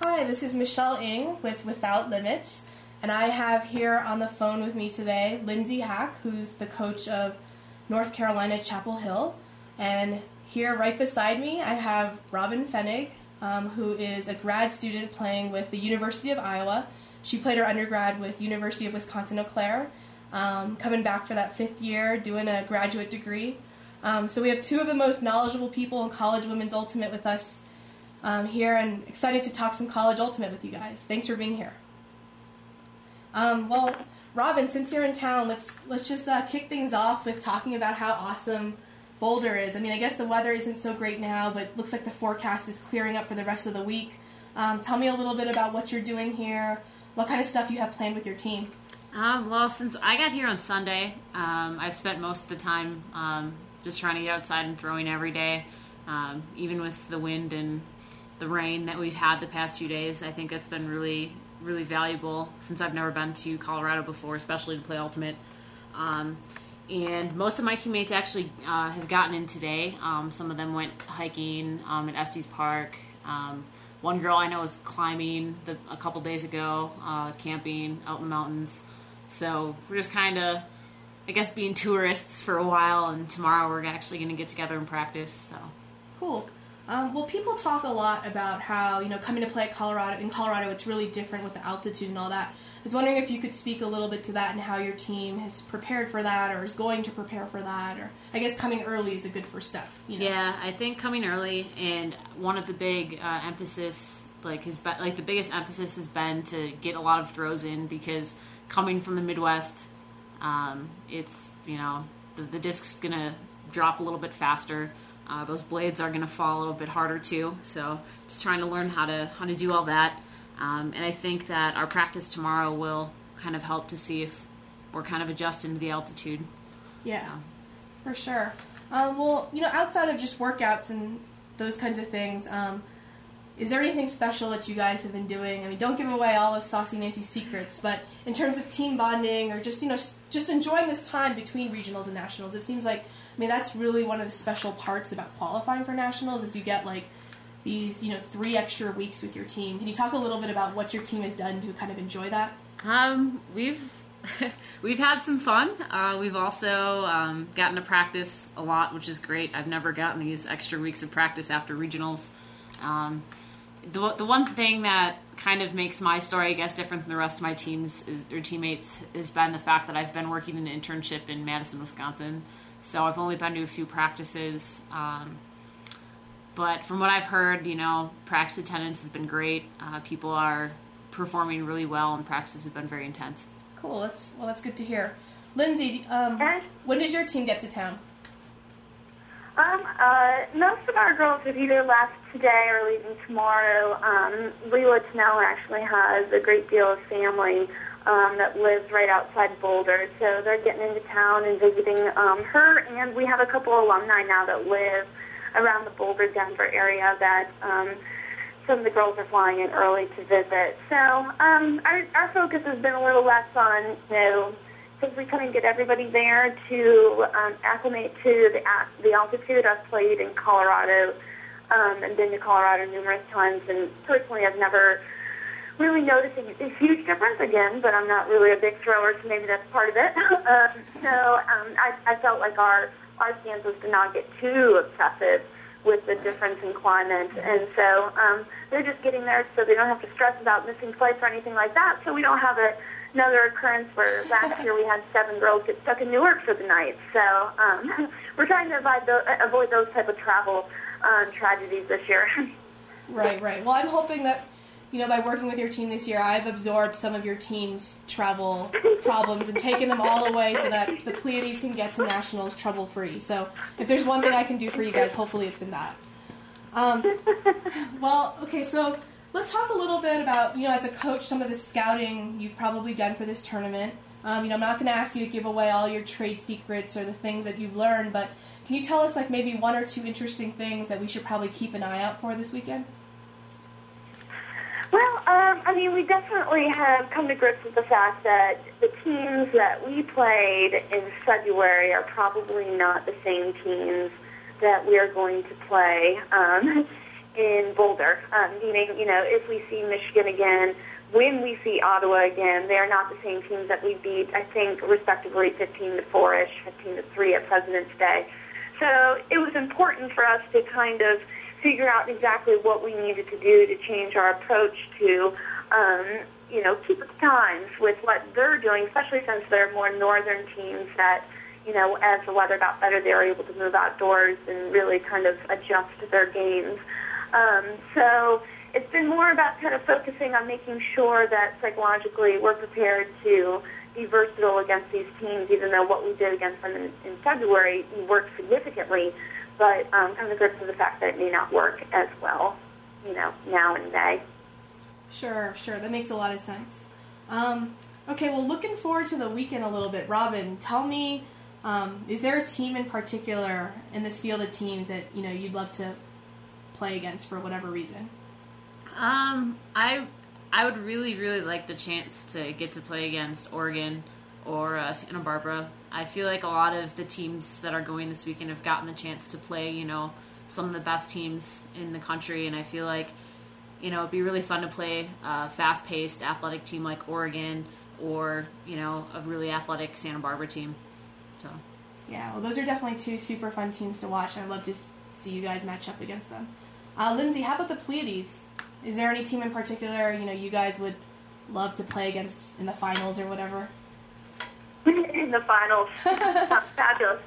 Hi, this is Michelle Ng with Without Limits, and I have here on the phone with me today Lindsay Hack, who's the coach of North Carolina Chapel Hill, and here right beside me I have Robin Fenig, who is a grad student playing with the University of Iowa. She played her undergrad with University of Wisconsin-Eau Claire, coming back for that 5th year, doing a graduate degree. So we have two of the most knowledgeable people in college women's ultimate with us here, and excited to talk some college ultimate with you guys. Thanks for being here. Well, Robin, since you're in town, let's just kick things off with talking about how awesome Boulder is. I mean, I guess the weather isn't so great now, but it looks like the forecast is clearing up for the rest of the week. Tell me a little bit about what you're doing here, what kind of stuff you have planned with your team. Well, since I got here on Sunday, I've spent most of the time just trying to get outside and throwing every day, even with the wind and the rain that we've had the past few days. I think that's been really, really valuable since I've never been to Colorado before, especially to play Ultimate. And most of my teammates actually have gotten in today. Some of them went hiking at Estes Park. One girl I know is climbing a couple days ago, camping out in the mountains. So we're just kind of, I guess, being tourists for a while, and tomorrow we're actually going to get together and practice. So cool. Well, people talk a lot about how, coming to play at in Colorado, it's really different with the altitude and all that. I was wondering if you could speak a little bit to that and how your team has prepared for that or is going to prepare for that, or I guess coming early is a good first step. Yeah, I think coming early, and one of the big emphasis, the biggest emphasis has been to get a lot of throws in, because coming from the Midwest, it's, the disc's going to drop a little bit faster. Those blades are going to fall a little bit harder too, so just trying to learn how to do all that. And I think that our practice tomorrow will kind of help to see if we're kind of adjusting to the altitude. Yeah, for sure. Well, outside of just workouts and those kinds of things, is there anything special that you guys have been doing? I mean, don't give away all of Saucy Nancy's secrets, but in terms of team bonding or just, just enjoying this time between regionals and nationals, it seems like, that's really one of the special parts about qualifying for nationals is you get, these, 3 extra weeks with your team. Can you talk a little bit about what your team has done to kind of enjoy that? We've had some fun. We've also gotten to practice a lot, which is great. I've never gotten these extra weeks of practice after regionals. The one thing that kind of makes my story, I guess, different than the rest of my teammates has been the fact that I've been working an internship in Madison, Wisconsin. So I've only been to a few practices. But from what I've heard, practice attendance has been great. People are performing really well, and practices have been very intense. Cool. That's good to hear. Lindsay, when did your team get to town? Most of our girls have either left today or leaving tomorrow. Leela Tennell actually has a great deal of family that lives right outside Boulder, so they're getting into town and visiting her, and we have a couple alumni now that live around the Boulder, Denver area that some of the girls are flying in early to visit. So our focus has been a little less on, since we couldn't get everybody there to acclimate to the altitude. I've played in Colorado and been to Colorado numerous times, and personally I've never really noticed a huge difference again, but I'm not really a big thrower, so maybe that's part of it. I felt like our stance was to not get too obsessive with the difference in climate, and so they're just getting there so they don't have to stress about missing flights or anything like that, so we don't have another occurrence where last year we had 7 girls get stuck in Newark for the night. So we're trying to avoid those type of travel tragedies this year. Right. Well, I'm hoping that, by working with your team this year, I've absorbed some of your team's travel problems and taken them all away so that the Pleiades can get to nationals trouble-free. So if there's one thing I can do for you guys, hopefully it's been that. Well, okay, so let's talk a little bit about, as a coach, some of the scouting you've probably done for this tournament. I'm not going to ask you to give away all your trade secrets or the things that you've learned, but can you tell us maybe 1 or 2 interesting things that we should probably keep an eye out for this weekend? Well, we definitely have come to grips with the fact that the teams that we played in February are probably not the same teams that we are going to play in Boulder, meaning, if we see Michigan again, when we see Ottawa again, they're not the same teams that we beat, I think, respectively 15-4-ish, 15-3 at President's Day. So it was important for us to kind of figure out exactly what we needed to do to change our approach to, keep with times with what they're doing, especially since they're more northern teams that, as the weather got better, they were able to move outdoors and really kind of adjust to their games. So it's been more about kind of focusing on making sure that psychologically we're prepared to be versatile against these teams, even though what we did against them in February worked significantly, but kind of grips with the fact that it may not work as well, now in May. Sure. That makes a lot of sense. Okay, well, looking forward to the weekend a little bit. Robin, tell me, is there a team in particular in this field of teams that, you'd love to play against for whatever reason? I would really, really like the chance to get to play against Oregon or Santa Barbara. I feel like a lot of the teams that are going this weekend have gotten the chance to play, some of the best teams in the country, and I feel like, it'd be really fun to play a fast-paced, athletic team like Oregon or, a really athletic Santa Barbara team. So. Yeah, well, those are definitely two super fun teams to watch, and I'd love to see you guys match up against them. Lindsay, how about the Pleiades? Is there any team in particular, you guys would love to play against in the finals or whatever? In the finals. Sounds fabulous.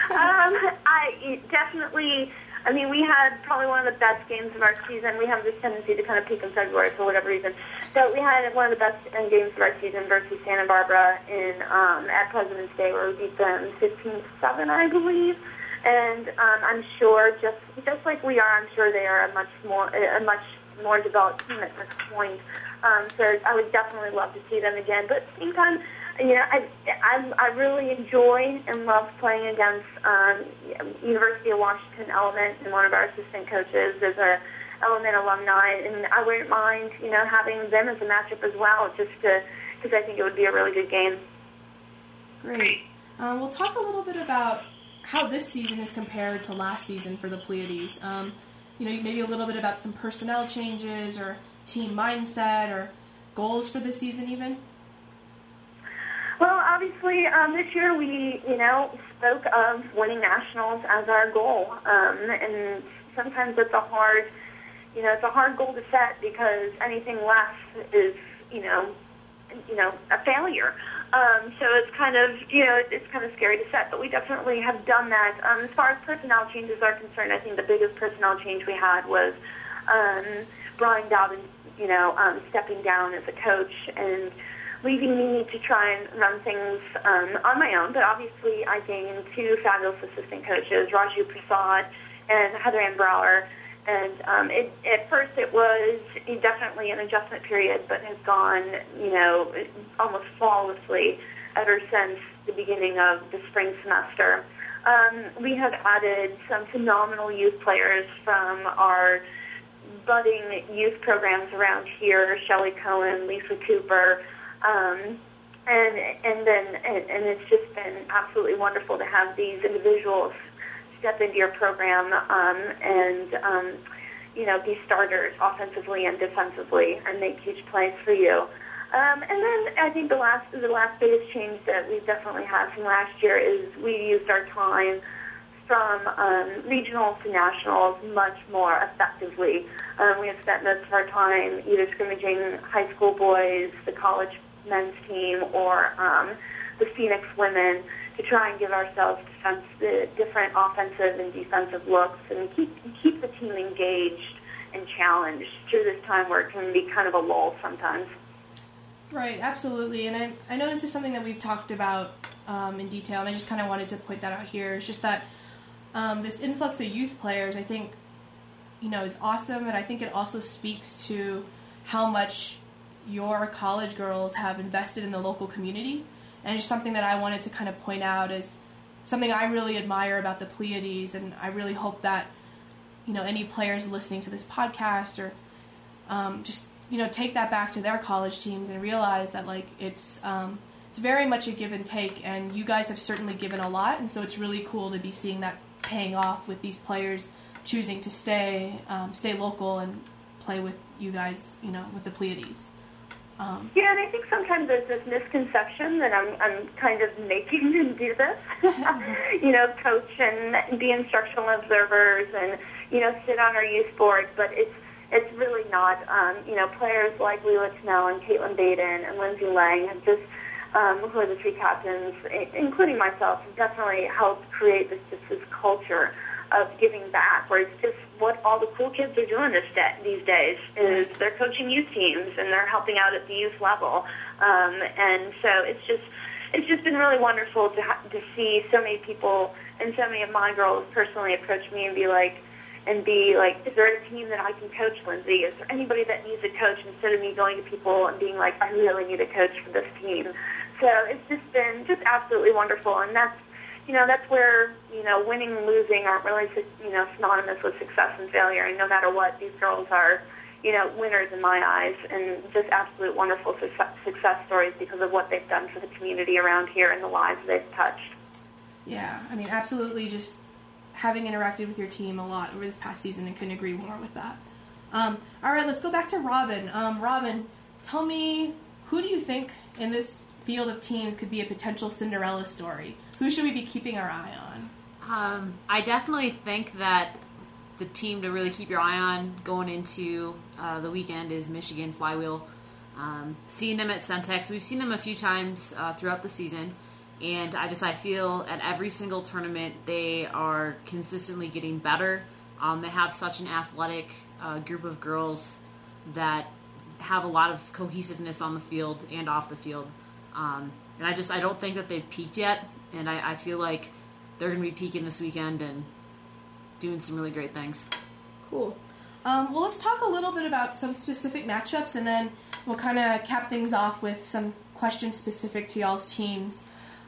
We had probably one of the best games of our season. We have this tendency to kind of peak in February for whatever reason. But we had one of the best games of our season versus Santa Barbara at President's Day, where we beat them 15-7, I believe. And I'm sure, just like we are, I'm sure they are a much more developed team at this point. So I would definitely love to see them again. But at the same time, I really enjoy and love playing against University of Washington Element, and one of our assistant coaches is a Element alumni, and I wouldn't mind having them as a matchup as well, just because I think it would be a really good game. Great. We'll talk a little bit about how this season is compared to last season for the Pleiades. Maybe a little bit about some personnel changes or team mindset or goals for the season even. Well, obviously, this year we, spoke of winning nationals as our goal, and sometimes it's a hard goal to set because anything less is, a failure. So it's kind of, it's kind of scary to set, but we definitely have done that. As far as personnel changes are concerned, I think the biggest personnel change we had was Brian Dobbins, stepping down as a coach and leaving me to try and run things on my own. But obviously I gained two fabulous assistant coaches, Raju Prasad and Heather Ann Brower. And at first it was definitely an adjustment period, but has gone, almost flawlessly ever since the beginning of the spring semester. We have added some phenomenal youth players from our budding youth programs around here, Shelley Cohen, Lisa Cooper, and it's just been absolutely wonderful to have these individuals step into your program and be starters offensively and defensively and make huge plays for you. And then I think the last biggest change that we've definitely had from last year is we used our time from regionals to nationals much more effectively. We have spent most of our time either scrimmaging high school boys, the college men's team, or the Phoenix women to try and give ourselves different offensive and defensive looks and keep the team engaged and challenged through this time where it can be kind of a lull sometimes. Right, absolutely. And I know this is something that we've talked about in detail, and I just kind of wanted to point that out here. It's just that this influx of youth players, I think, is awesome, and I think it also speaks to how much your college girls have invested in the local community. And it's something that I wanted to kind of point out as something I really admire about the Pleiades, and I really hope that, any players listening to this podcast or just, take that back to their college teams and realize that, it's very much a give and take, and you guys have certainly given a lot, and so it's really cool to be seeing that paying off with these players choosing to stay local and play with you guys, with the Pleiades. Yeah, and I think sometimes there's this misconception that I'm kind of making them do this, coach and be instructional observers and, sit on our youth board, but it's really not. Players like Leela Tunnell and Caitlin Baden and Lindsay Lang have just, who are the three captains, including myself, have definitely helped create this culture of giving back, where it's just what all the cool kids are doing these days is they're coaching youth teams and they're helping out at the youth level, and so it's just been really wonderful to see so many people and so many of my girls personally approach me and be like, is there a team that I can coach, Lindsay? Is there anybody that needs a coach, instead of me going to people and being like, I really need a coach for this team? So it's just been just absolutely wonderful, and that's where, winning and losing aren't really, synonymous with success and failure. And no matter what, these girls are, winners in my eyes, and just absolute wonderful success stories because of what they've done for the community around here and the lives they've touched. Yeah, I mean, absolutely. Just having interacted with your team a lot over this past season, and couldn't agree more with that. All right, let's go back to Robin. Robin, tell me, who do you think in this field of teams could be a potential Cinderella story? Who should we be keeping our eye on? I definitely think that the team to really keep your eye on going into the weekend is Michigan Flywheel. Seeing them at Centex, we've seen them a few times throughout the season, and I feel at every single tournament they are consistently getting better. They have such an athletic group of girls that have a lot of cohesiveness on the field and off the field. And I don't think that they've peaked yet, and I feel like they're going to be peaking this weekend and doing some really great things. Cool. Well, let's talk a little bit about some specific matchups, and then we'll kind of cap things off with some questions specific to y'all's teams.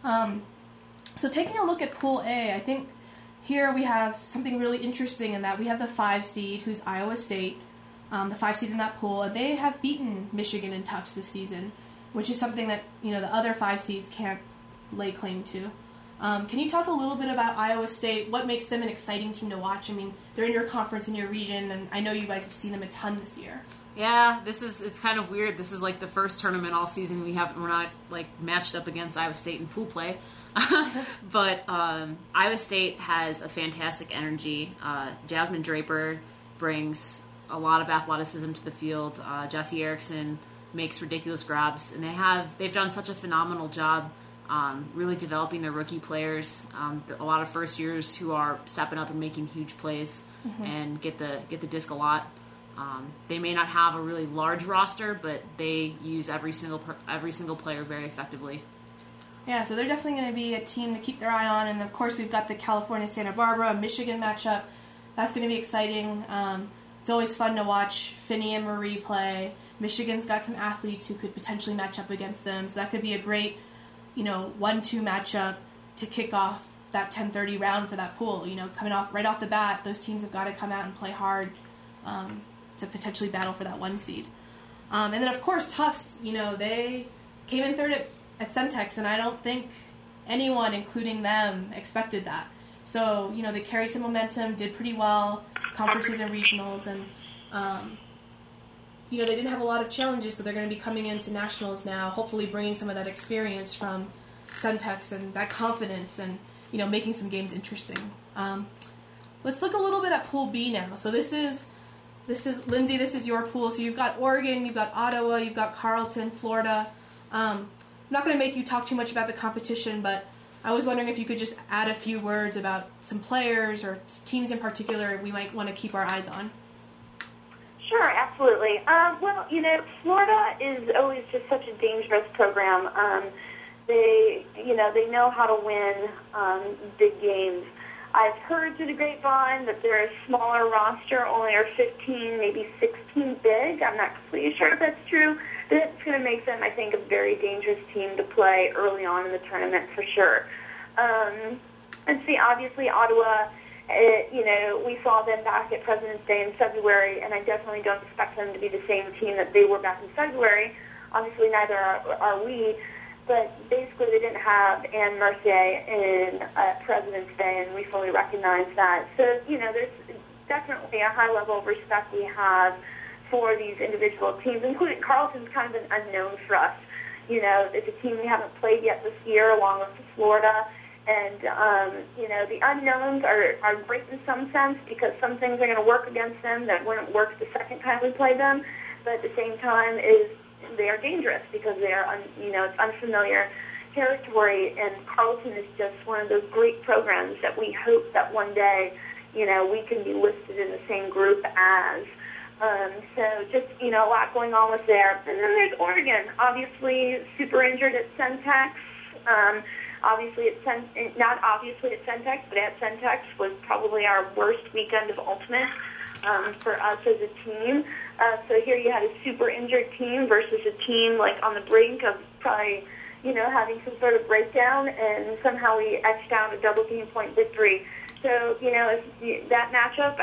So taking a look at Pool A, I think here we have something really interesting in that we have the 5 seed, who's Iowa State, the 5 seed in that pool, and they have beaten Michigan and Tufts this season, which is something that, the other 5 seeds can't lay claim to. Can you talk a little bit about Iowa State? What makes them an exciting team to watch? I mean, they're in your conference, in your region, and I know you guys have seen them a ton this year. Yeah, it's kind of weird. This is like the first tournament all season we're not like matched up against Iowa State in pool play. But Iowa State has a fantastic energy. Jasmine Draper brings a lot of athleticism to the field. Jessie Erickson makes ridiculous grabs, and they've done such a phenomenal job really developing their rookie players. A lot of first years who are stepping up and making huge plays and get the disc a lot. They may not have a really large roster, but they use every single player very effectively. Yeah, so they're definitely going to be a team to keep their eye on, and of course we've got the California-Santa Barbara-Michigan matchup. That's going to be exciting. It's always fun to watch Finney and Marie play. Michigan's got some athletes who could potentially match up against them, so that could be a great 1-2 matchup to kick off that 10:30 round for that pool. Coming off right off the bat, those teams have got to come out and play hard to potentially battle for that 1 seed. And then, of course, Tufts, they came in third at Centex, and I don't think anyone, including them, expected that. So, they carried some momentum, did pretty well, conferences and regionals, and, they didn't have a lot of challenges, so they're going to be coming into nationals now, hopefully bringing some of that experience from Centex and that confidence and, making some games interesting. Let's look a little bit at Pool B now. So this is Lindsay, this is your pool. So you've got Oregon, you've got Ottawa, you've got Carleton, Florida. I'm not going to make you talk too much about the competition, but I was wondering if you could just add a few words about some players or teams in particular we might want to keep our eyes on. Sure, absolutely. Well, Florida is always just such a dangerous program. They know how to win big games. I've heard through the grapevine that they're a smaller roster, only are 15, maybe 16 big. I'm not completely sure if that's true, but it's going to make them, I think, a very dangerous team to play early on in the tournament for sure. And see, obviously, Ottawa, we saw them back at President's Day in February, and I definitely don't expect them to be the same team that they were back in February. Obviously, neither are we. But basically, they didn't have Anne Mercier in President's Day, and we fully recognize that. So, definitely a high level of respect we have for these individual teams, including Carleton's kind of an unknown for us. You know, it's a team we haven't played yet this year, along with Florida. And, you know, the unknowns are great in some sense because some things are going to work against them that wouldn't work the second time we played them. But at the same time, they are dangerous because they are, you know, it's unfamiliar territory. And Carleton is just one of those great programs that we hope that one day, you know, we can be listed in the same group as. So just, you know, a lot going on with there. And then there's Oregon, obviously super injured at Centex. Obviously, not obviously at Centex, but at Centex was probably our worst weekend of Ultimate for us as a team. So here you had a super injured team versus a team like on the brink of probably, you know, having some sort of breakdown, and somehow we etched out a double game point victory. So, you know, that matchup,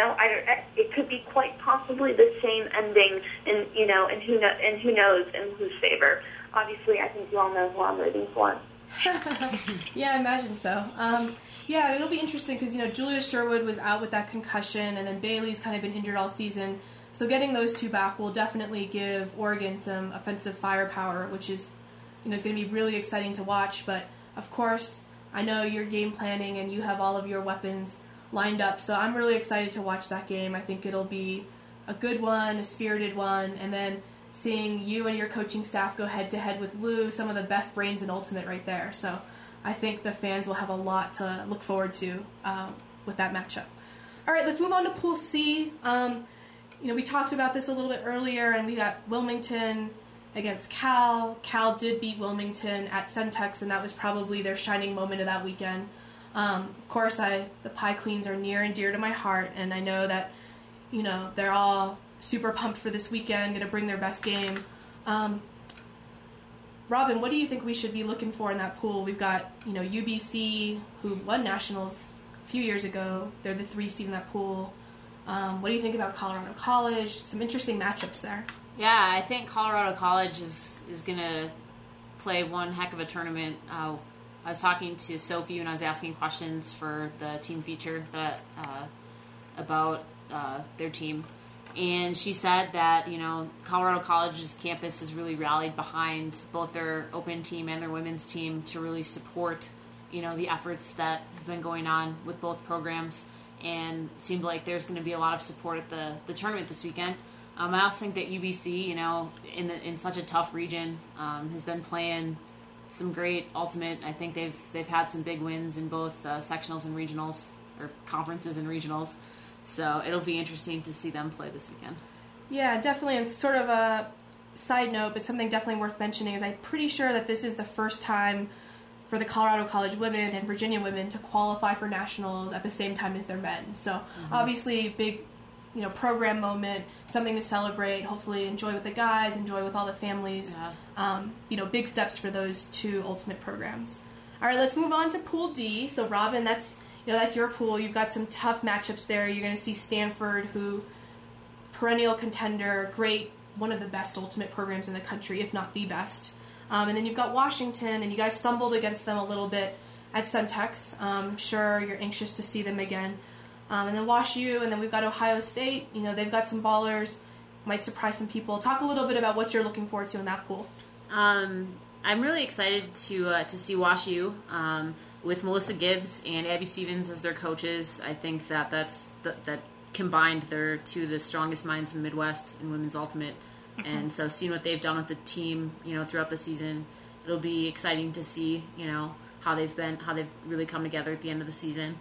it could be quite possibly the same ending, and you know, and who knows in whose favor. Obviously, I think you all know who I'm rooting for. Yeah, I imagine so. Yeah, it'll be interesting because, you know, Julia Sherwood was out with that concussion, and then Bailey's kind of been injured all season. So getting those two back will definitely give Oregon some offensive firepower, which is, you know, is going to be really exciting to watch. But, of course, I know you're game planning and you have all of your weapons lined up, so I'm really excited to watch that game. I think it'll be a good one, a spirited one, and then seeing you and your coaching staff go head-to-head with Lou, some of the best brains in Ultimate right there. So I think the fans will have a lot to look forward to with that matchup. All right, let's move on to Pool C. You know, we talked about this a little bit earlier, and we got Wilmington against Cal. Cal did beat Wilmington at Centex, and that was probably their shining moment of that weekend. Of course, the Pie Queens are near and dear to my heart, and I know that, you know, they're all super pumped for this weekend, going to bring their best game. Robin, what do you think we should be looking for in that pool? We've got, you know, UBC, who won nationals a few years ago. They're the 3 seed in that pool. What do you think about Colorado College? Some interesting matchups there. Yeah, I think Colorado College is going to play one heck of a tournament. I was talking to Sophie when I was asking questions for the team feature about their team. And she said that, you know, Colorado College's campus has really rallied behind both their open team and their women's team to really support, you know, the efforts that have been going on with both programs. And it seemed like there's going to be a lot of support at the tournament this weekend. I also think that UBC, you know, in such a tough region, has been playing some great Ultimate. I think they've had some big wins in both sectionals and regionals, or conferences and regionals. So it'll be interesting to see them play this weekend. Yeah, definitely. And sort of a side note, but something definitely worth mentioning, is I'm pretty sure that this is the first time for the Colorado College women and Virginia women to qualify for nationals at the same time as their men. So obviously big, you know, program moment, something to celebrate, hopefully enjoy with the guys, enjoy with all the families. Yeah. You know, big steps for those 2 Ultimate programs. All right, let's move on to Pool D. So Robin, that's your pool. You've got some tough matchups there. You're going to see Stanford, who perennial contender, great, one of the best Ultimate programs in the country, if not the best. And then you've got Washington, and you guys stumbled against them a little bit at Centex. I'm sure you're anxious to see them again. And then Wash U, and then we've got Ohio State. You know, they've got some ballers, might surprise some people. Talk a little bit about what you're looking forward to in that pool. I'm really excited to see Wash U. With Melissa Gibbs and Abby Stevens as their coaches. I think that that combined, they're 2 of the strongest minds in the Midwest in women's Ultimate. And so seeing what they've done with the team, you know, throughout the season, it'll be exciting to see, you know, how they've really come together at the end of the season.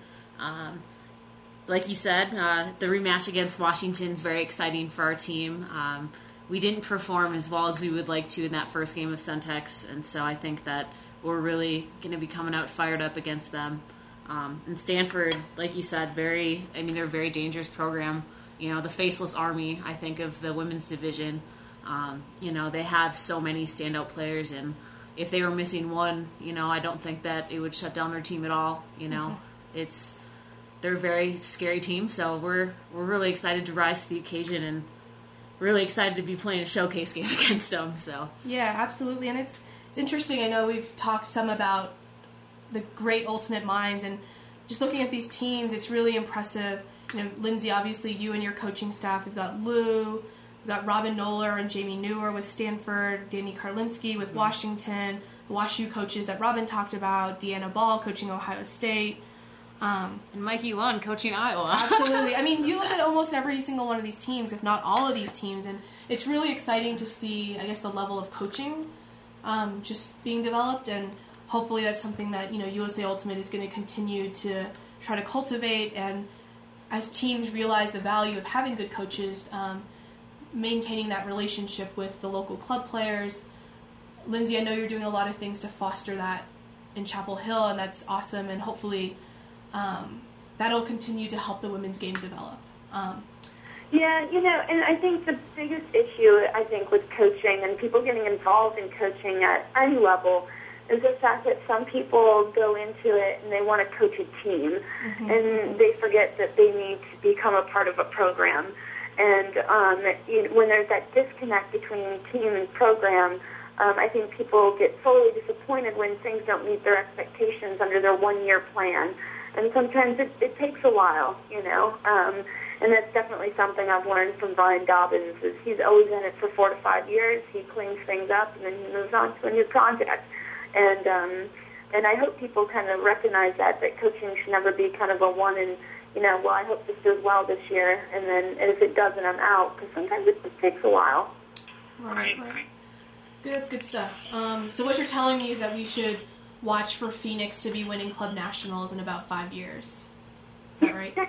Like you said, the rematch against Washington is very exciting for our team. We didn't perform as well as we would like to in that first game of Centex, and so I think that we're really going to be coming out fired up against them. And Stanford, like you said, they're a very dangerous program. You know, the faceless army, I think, of the women's division. You know, they have so many standout players, and if they were missing one, you know, I don't think that it would shut down their team at all. You know, they're a very scary team, so we're really excited to rise to the occasion and really excited to be playing a showcase game against them. So yeah, absolutely, and it's interesting. I know we've talked some about the great Ultimate minds, and just looking at these teams, it's really impressive. Lindsay, obviously you and your coaching staff. We've got Lou, we've got Robin Noller and Jamie Newer with Stanford, Danny Karlinski with Washington, the WashU coaches that Robin talked about, Deanna Ball coaching Ohio State. And Mikey Lund coaching Iowa. Absolutely. I mean, you look at almost every single one of these teams, if not all of these teams, and it's really exciting to see, I guess, the level of coaching just being developed, and hopefully that's something that, USA Ultimate is going to continue to try to cultivate, and as teams realize the value of having good coaches, maintaining that relationship with the local club players. Lindsay, I know you're doing a lot of things to foster that in Chapel Hill, and that's awesome, and hopefully that'll continue to help the women's game develop. Yeah, and I think the biggest issue, with coaching and people getting involved in coaching at any level is the fact that some people go into it and they want to coach a team, and they forget that they need to become a part of a program. And when there's that disconnect between team and program, I think people get totally disappointed when things don't meet their expectations under their one-year plan. And sometimes it takes a while, and that's definitely something I've learned from Brian Dobbins. Is he's always in it for 4 to 5 years. He cleans things up, and then he moves on to a new project. And I hope people kind of recognize that coaching should never be kind of a one and, I hope this does well this year, and if it doesn't, I'm out, because sometimes it just takes a while. Right. Good, that's good stuff. So what you're telling me is that we should watch for Phoenix to be winning club nationals in about 5 years. Is that right?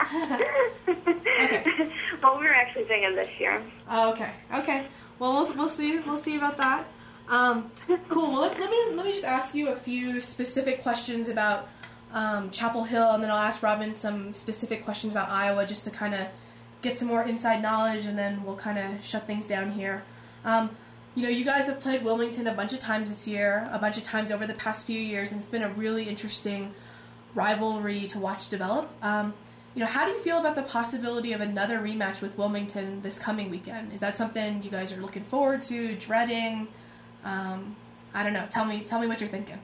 Okay. Well, we were actually thinking this year. Oh, okay. Well, we'll see. We'll see about that. Cool. Well, let me just ask you a few specific questions about Chapel Hill, and then I'll ask Robin some specific questions about Iowa, just to kind of get some more inside knowledge, and then we'll kind of shut things down here. You guys have played Wilmington a bunch of times this year, a bunch of times over the past few years, and it's been a really interesting rivalry to watch develop. How do you feel about the possibility of another rematch with Wilmington this coming weekend? Is that something you guys are looking forward to, dreading? I don't know. Tell me what you're thinking.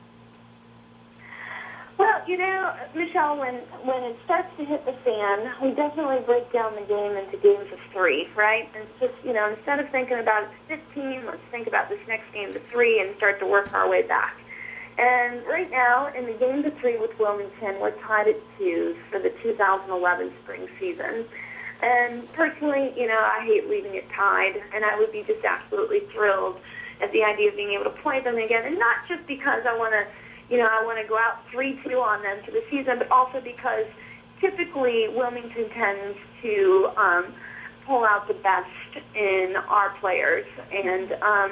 Well, Michelle, when it starts to hit the fan, we definitely break down the game into games of 3, right? And it's just, instead of thinking about it's 15, let's think about this next game of 3 and start to work our way back. And right now, in the game of 3 with Wilmington, we're tied at 2 for the 2011 spring season. And personally, I hate leaving it tied, and I would be just absolutely thrilled at the idea of being able to play them again, and not just because I want to go out 3-2 on them for the season, but also because typically Wilmington tends to pull out the best in our players, and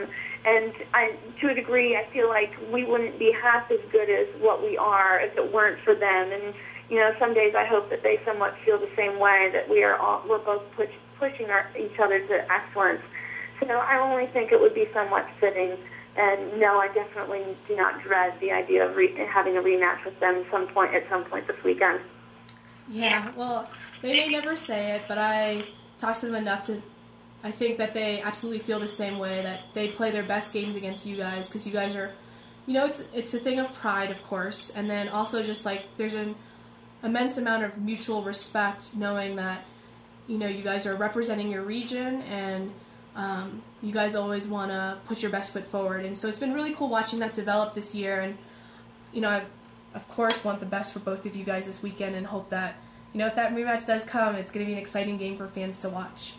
to a degree, I feel like we wouldn't be half as good as what we are if it weren't for them. And some days I hope that they somewhat feel the same way, that we're both pushing each other to excellence. So I only think it would be somewhat fitting. And no, I definitely do not dread the idea of having a rematch with them at some point this weekend. Yeah, well, they may never say it, but I talked to them enough to, I think that they absolutely feel the same way, that they play their best games against you guys, because you guys are, it's a thing of pride, of course, and then also just like there's an immense amount of mutual respect knowing that, you guys are representing your region, and you guys always want to put your best foot forward. And so it's been really cool watching that develop this year. And, I, of course, want the best for both of you guys this weekend, and hope that, if that rematch does come, it's going to be an exciting game for fans to watch.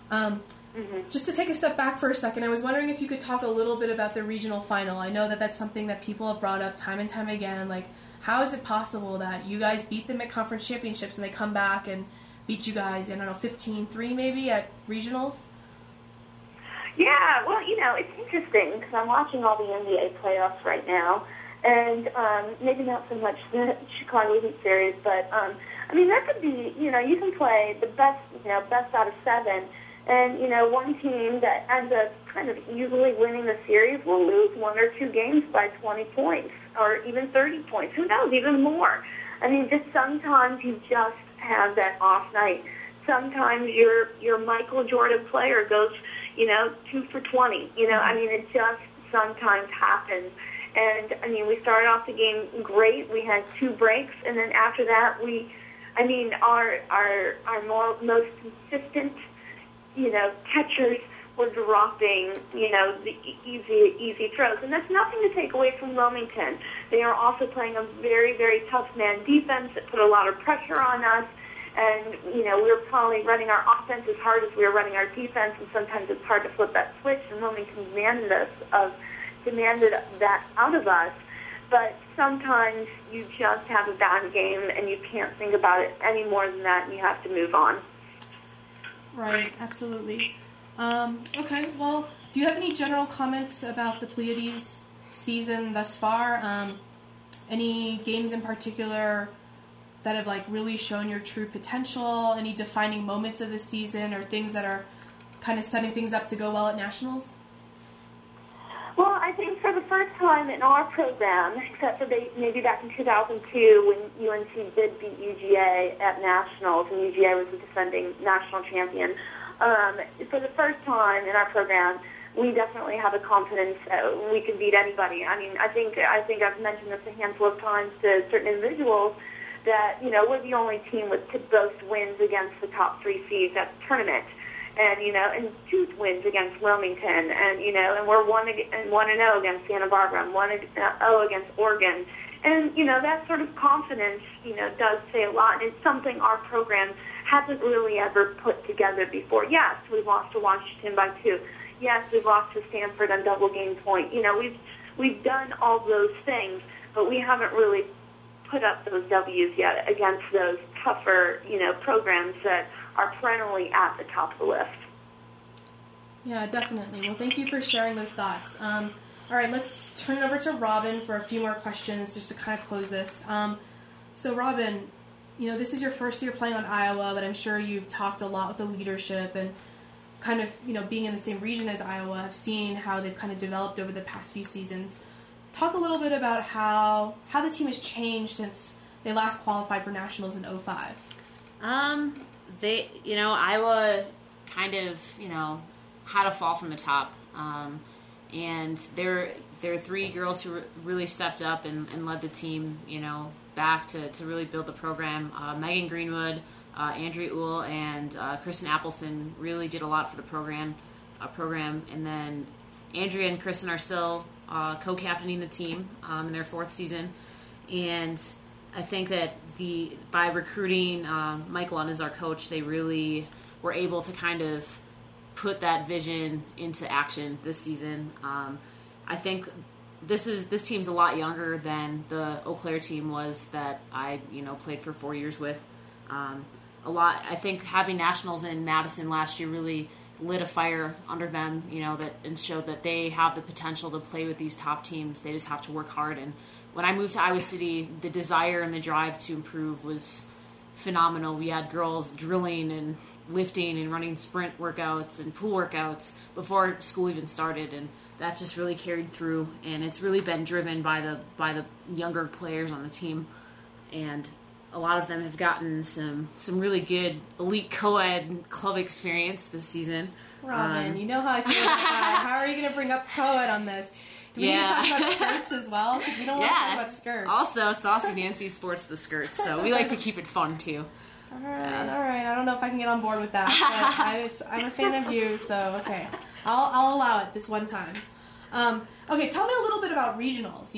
Just to take a step back for a second, I was wondering if you could talk a little bit about the regional final. I know that that's something that people have brought up time and time again. Like, how is it possible that you guys beat them at conference championships and they come back and beat you guys, 15-3 maybe at regionals? Yeah, well, it's interesting because I'm watching all the NBA playoffs right now, and maybe not so much the Chicago Heat series, but that could be, you can play the best out of 7, and one team that ends up kind of easily winning the series will lose 1 or 2 games by 20 points or even 30 points. Who knows, even more. Just sometimes you just have that off night. Sometimes your Michael Jordan player goes 2 for 20. It just sometimes happens. And, we started off the game great. We had 2 breaks, and then after that we I mean, our most consistent, catchers were dropping, the easy throws. And that's nothing to take away from Wilmington. They are also playing a very, very tough man defense that put a lot of pressure on us. And, we were probably running our offense as hard as we were running our defense, and sometimes it's hard to flip that switch, and Wilmington demanded that out of us. But sometimes you just have a bad game, and you can't think about it any more than that, and you have to move on. Right, absolutely. Okay, well, do you have any general comments about the Pleiades season thus far? Any games in particular that have really shown your true potential? Any defining moments of the season, or things that are kind of setting things up to go well at nationals? Well, I think for the first time in our program, except for maybe back in 2002 when UNC did beat UGA at nationals, and UGA was the defending national champion, for the first time in our program, we definitely have a confidence that we can beat anybody. I mean, I think I've mentioned this a handful of times to certain individuals that, we're the only team to boast wins against the top 3 seeds at the tournament. And 2 wins against Wilmington, and we're 1-0 against Santa Barbara, and 1-0 against Oregon. And, that sort of confidence, does say a lot, and it's something our program hasn't really ever put together before. Yes, we've lost to Washington by 2. Yes, we've lost to Stanford on double game point. We've done all those things, but we haven't really put up those W's yet against those tougher, programs that are perennially at the top of the list. Yeah, definitely. Well, thank you for sharing those thoughts. All right, let's turn it over to Robin for a few more questions just to kind of close this. So, Robin, this is your first year playing on Iowa, but I'm sure you've talked a lot with the leadership and kind of, being in the same region as Iowa, have seen how they've kind of developed over the past few seasons. Talk a little bit about how the team has changed since they last qualified for nationals in 2005. Iowa kind of, had a fall from the top. And there are 3 girls who really stepped up and led the team, back to really build the program. Megan Greenwood, Andrea Uhl, and Kristen Appleson really did a lot for the program. And then Andrea and Kristen are still co-captaining the team in their 4th season. And I think that by recruiting Mike Lund as our coach, they really were able to kind of put that vision into action this season. I think this team's a lot younger than the Eau Claire team was that I played for 4 years with. I think having nationals in Madison last year really lit a fire under them, and showed that they have the potential to play with these top teams. They just have to work hard. And when I moved to Iowa City, the desire and the drive to improve was phenomenal. We had girls drilling and lifting and running sprint workouts and pool workouts before school even started, and that just really carried through. And it's really been driven by the younger players on the team, and a lot of them have gotten some really good elite co-ed club experience this season. Robin, you know how I feel about that. How are you going to bring up co-ed on this? Do we need to talk about skirts as well? Because we don't want to talk about skirts. Also, Saucy Nancy sports the skirts, so we like to keep it fun, too. All right. I don't know if I can get on board with that, but I'm a fan of you, so okay. I'll allow it this one time. Okay, tell me a little bit about regionals.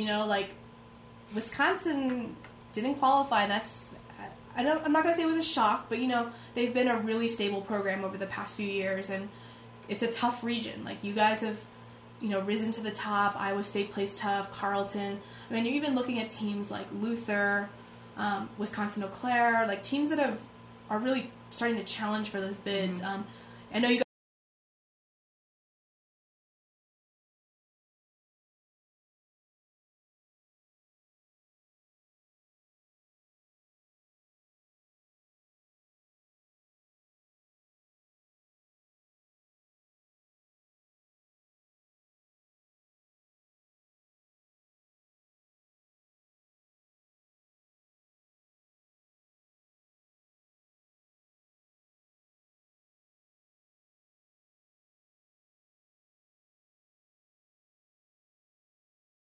Wisconsin didn't qualify. I'm not going to say it was a shock, but, they've been a really stable program over the past few years, and it's a tough region. You guys have, risen to the top. Iowa State plays tough. Carleton. I mean, you're even looking at teams like Luther, Wisconsin Eau Claire, teams that are really starting to challenge for those bids. Mm-hmm. I know you guys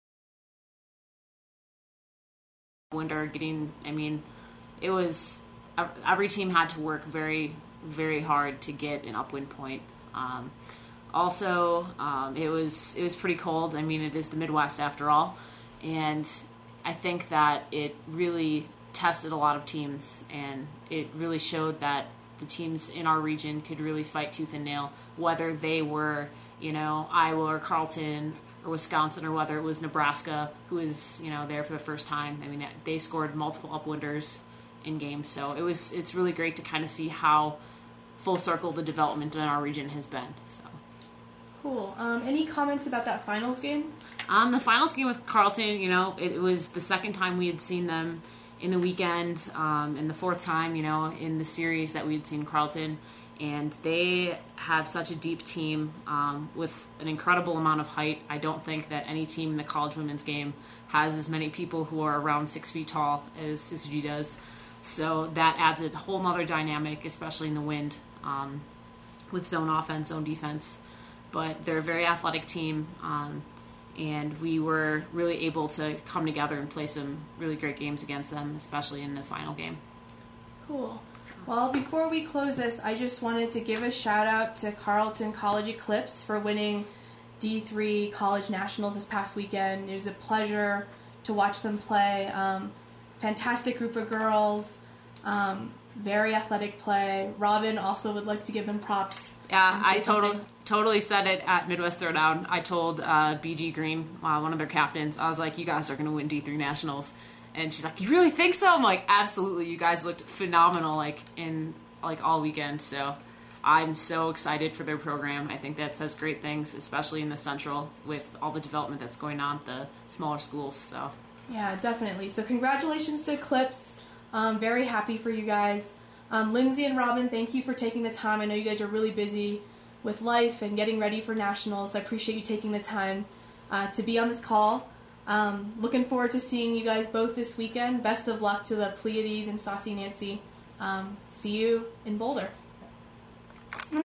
Winder getting, it was every team had to work very, very hard to get an upwind point. Also, it was pretty cold. I mean, it is the Midwest after all, and I think that it really tested a lot of teams, and it really showed that the teams in our region could really fight tooth and nail, whether they were, Iowa or Carleton or Wisconsin, or whether it was Nebraska, who was, there for the first time. I mean, they scored multiple upwinders in games, so it's really great to kind of see how full circle the development in our region has been. So cool. Any comments about that finals game? The finals game with Carleton, it was the second time we had seen them in the weekend, and the fourth time, in the series that we had seen Carleton. And they have such a deep team with an incredible amount of height. I don't think that any team in the college women's game has as many people who are around 6 feet tall as Syzygy does. So that adds a whole nother dynamic, especially in the wind, with zone offense, zone defense. But they're a very athletic team, and we were really able to come together and play some really great games against them, especially in the final game. Cool. Well, before we close this, I just wanted to give a shout out to Carleton College Eclipse for winning D3 College Nationals this past weekend. It was a pleasure to watch them play. Fantastic group of girls, very athletic play. Robin also would like to give them props. Yeah, I totally said it at Midwest Throwdown. I told BG Green, one of their captains, I was like, you guys are going to win D3 Nationals. And she's like, you really think so? I'm like, absolutely. You guys looked phenomenal, in all weekend. So I'm so excited for their program. I think that says great things, especially in the Central with all the development that's going on at the smaller schools. So yeah, definitely. So congratulations to Eclipse. Very happy for you guys. Lindsay and Robin, thank you for taking the time. I know you guys are really busy with life and getting ready for nationals. I appreciate you taking the time to be on this call. Looking forward to seeing you guys both this weekend. Best of luck to the Pleiades and Saucy Nancy. See you in Boulder.